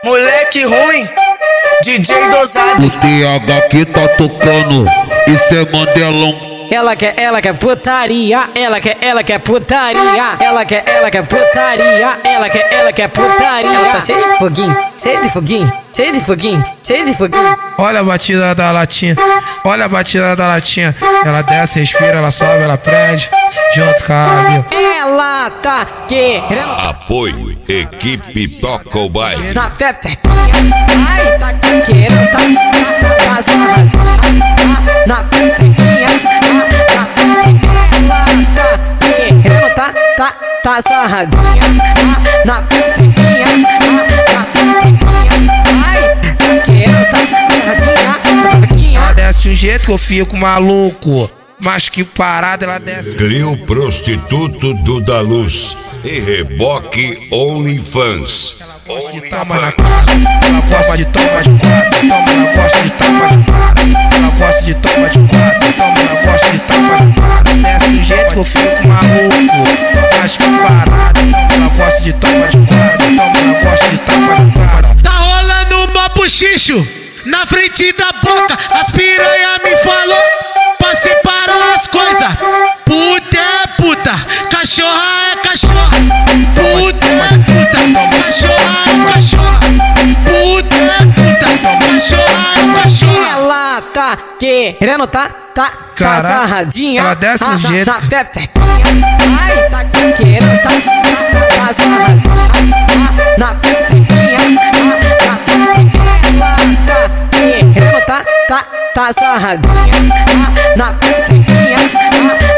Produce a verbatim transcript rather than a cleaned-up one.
Moleque ruim, D J dosado. O T H que tá tocando, isso é Mandelão. Ela quer, ela quer putaria, ela quer, ela quer putaria, ela quer, ela quer putaria, ela quer, ela quer putaria. Ela tá cheia de foguinho, cheia de foguinho, cheia de foguinho, cheia de foguinho. Olha a batida da latinha, olha a batida da latinha. Ela desce, respira, ela sobe, ela prende, junto com a Bill. Ela tá querendo. Apoio, equipe toca o baile. Na tetequinha, ai, tá querendo, tá, tá, tá sarradinha. Na tetequinha, na tetequinha, ela tá querendo, tá, tá, tá sarradinha. Na tetequinha, na tetequinha, ai, tá querendo, tá sarradinha. Na tetequinha, Ela desce de um jeito que eu fico maluco, mas que parada ela desce. Trio Prostituto do Da Luz e Reboque OnlyFans. De toma na cara, ela gosta de toma de quatro, toma na gosta de toma de cara. Ela gosta de toma de quatro, toma na gosta de toma de cara. Desce do jeito que eu fico maluco, mas que parada. Ela gosta de toma de quatro, toma na gosta de toma de cara. Tá rolando mó buchicho na frente da boca. As piranha me falou pra separar as coisas. Puta é puta, cachorra é cachorra. Puta é puta, cachorra é cachorra. Puta é puta, cachorra é cachorra. ela tá querendo, tá, tá, tá Caraca, sarradinha. ela desce Ah, do na- jeito. Na tetequinha, ai, tá querendo, tá, tá, tá sarradinha. Na tetequinha, na tetequinha, ela tá querendo, tá, tá, tá sarradinha. Na tetequinha,